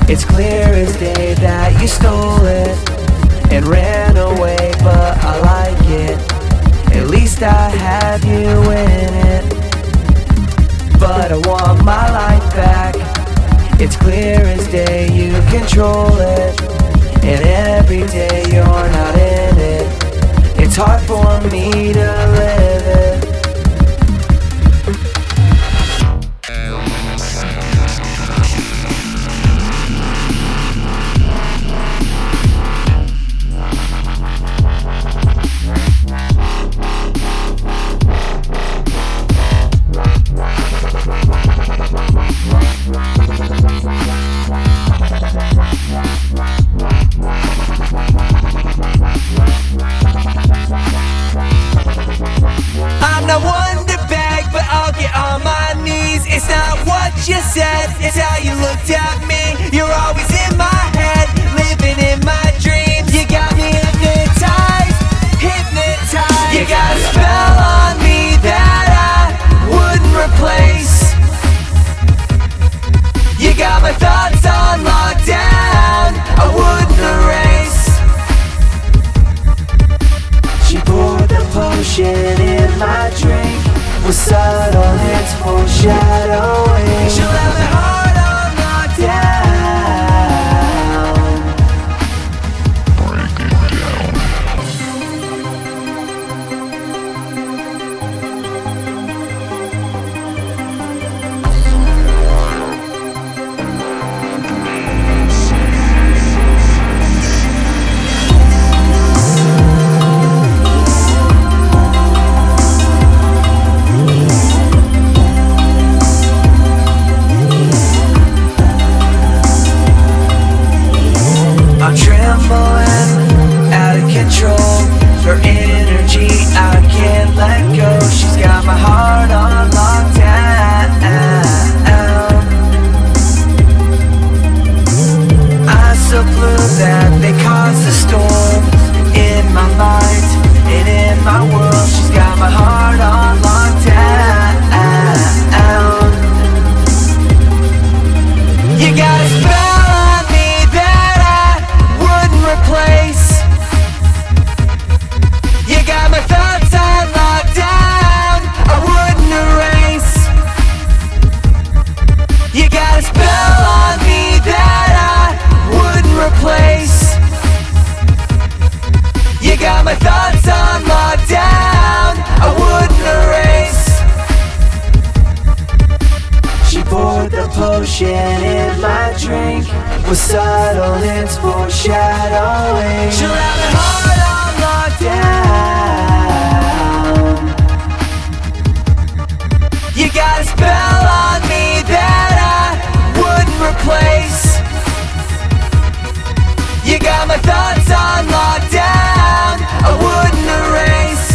It's clear as day that you stole it and ran away, but I like it. At least I have you in it. But I want my life back. It's clear as day you control it, and every day you're not in it. It's hard for me to live it. I'm not one to beg, but I'll get on my knees. It's not what you said, it's how you looked at me. You're always in my head, living in my dreams. You got me hypnotized, hypnotized. You got a spell on me that I wouldn't replace. You got my thoughts on lockdown, I wouldn't erase. She poured the potion in my drink with subtle hints foreshadowing. She'll have my heart on lockdown. Break it down. I'm trembling, out of control. Her energy, I can't let go. She's got my heart on lockdown. Eyes so blue that they cause a storm in my mind and in my world. She's got my heart on lockdown. You got a spell on me that I wouldn't replace. You got my thoughts on lockdown, I wouldn't erase. You got a spell on me that I wouldn't replace. You got my thoughts on lockdown, I wouldn't erase. She poured the potion in my drink with subtle hints foreshadowing. She'll have my heart on lockdown. You got a spell on me that I wouldn't replace. You got my thoughts on lockdown, I wouldn't erase.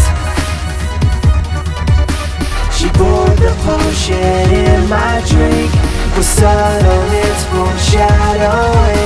She poured the potion in my drink with subtle hints foreshadowing.